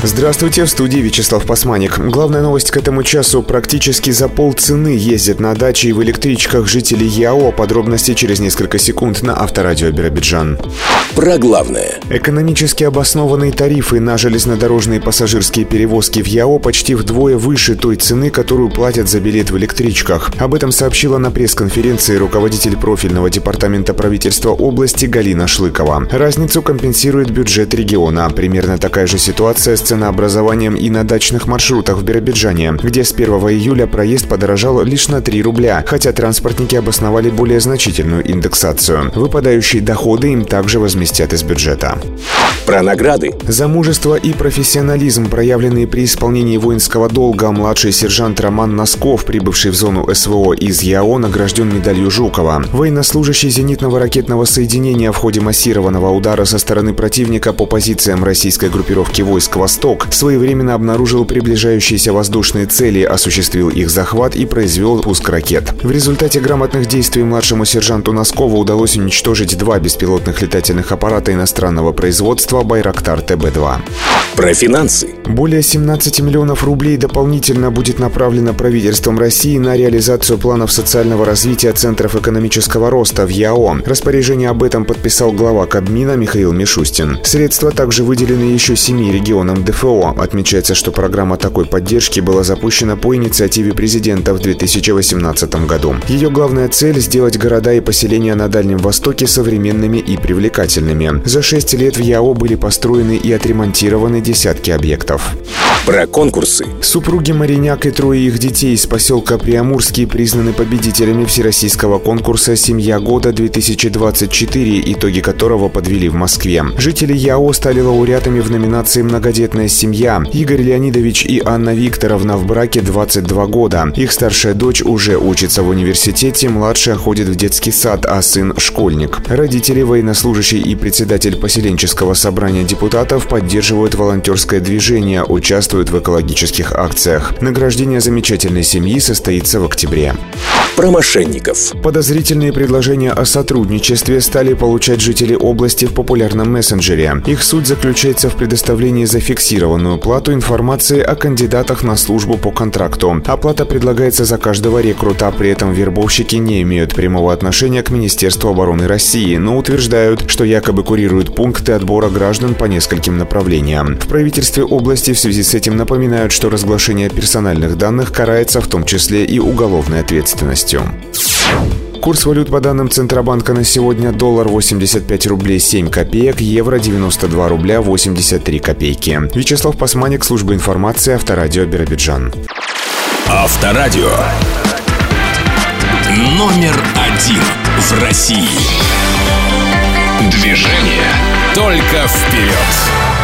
Здравствуйте, в студии Вячеслав Пасманик. Главная новость к этому часу: практически за полцены ездят на даче и в электричках жители ЯО. Подробности через несколько секунд на Авторадио Биробиджан. Про главное. Экономически обоснованные тарифы на железнодорожные пассажирские перевозки в ЯО почти вдвое выше той цены, которую платят за билет в электричках. Об этом сообщила на пресс-конференции руководитель профильного департамента правительства области Галина Шлыкова. Разницу компенсирует бюджет региона. Примерно такая же ситуация с ценообразованием и на дачных маршрутах в Биробиджане, где с 1 июля проезд подорожал лишь на 3 рубля, хотя транспортники обосновали более значительную индексацию. Выпадающие доходы им также возместят из бюджета. Про награды. За мужество и профессионализм, проявленные при исполнении воинского долга, младший сержант Роман Носков, прибывший в зону СВО из ЯО, награжден медалью Жукова. Военнослужащий зенитного ракетного соединения в ходе массированного удара со стороны противника по позициям российской группировки войск «Восток» своевременно обнаружил приближающиеся воздушные цели, осуществил их захват и произвел пуск ракет. В результате грамотных действий младшему сержанту Носкову удалось уничтожить 2 беспилотных летательных аппарата иностранного производства «Байрактар ТБ-2». Про финансы. Более 17 миллионов рублей дополнительно будет направлено правительством России на реализацию планов социального развития центров экономического роста в ЯО. Распоряжение об этом подписал глава Кабмина Михаил Мишустин. Средства также выделены еще 7 регионам ДФО. Отмечается, что программа такой поддержки была запущена по инициативе президента в 2018 году. Ее главная цель – сделать города и поселения на Дальнем Востоке современными и привлекательными. За 6 лет в ЯО были построены и отремонтированы десятки объектов. Про конкурсы. Супруги Мариняк и 3 их детей из поселка Приамурский признаны победителями всероссийского конкурса «Семья года-2024», итоги которого подвели в Москве. Жители ЯО стали лауреатами в номинации «Многодетная семья». Игорь Леонидович и Анна Викторовна в браке 22 года. Их старшая дочь уже учится в университете, младшая ходит в детский сад, а сын – школьник. Родители, военнослужащий и председатель поселенческого собрания депутатов поддерживают волонтерское движение, участвуют в экологических акциях. Награждение замечательной семьи состоится в октябре. Про мошенников. Подозрительные предложения о сотрудничестве стали получать жители области в популярном мессенджере. Их суть заключается в предоставлении за фиксированную плату информации о кандидатах на службу по контракту. Оплата предлагается за каждого рекрута, при этом вербовщики не имеют прямого отношения к Министерству обороны России, но утверждают, что якобы курируют пункты отбора граждан по нескольким направлениям. В правительстве области в связи с этим напоминают, что разглашение персональных данных карается в том числе и уголовной ответственностью. Курс валют по данным Центробанка на сегодня: доллар 85 рублей 7 копеек, евро 92 рубля 83 копейки. Вячеслав Пасманик, служба информации, Авторадио Биробиджан. Авторадио. Номер 1 в России. Движение только вперед.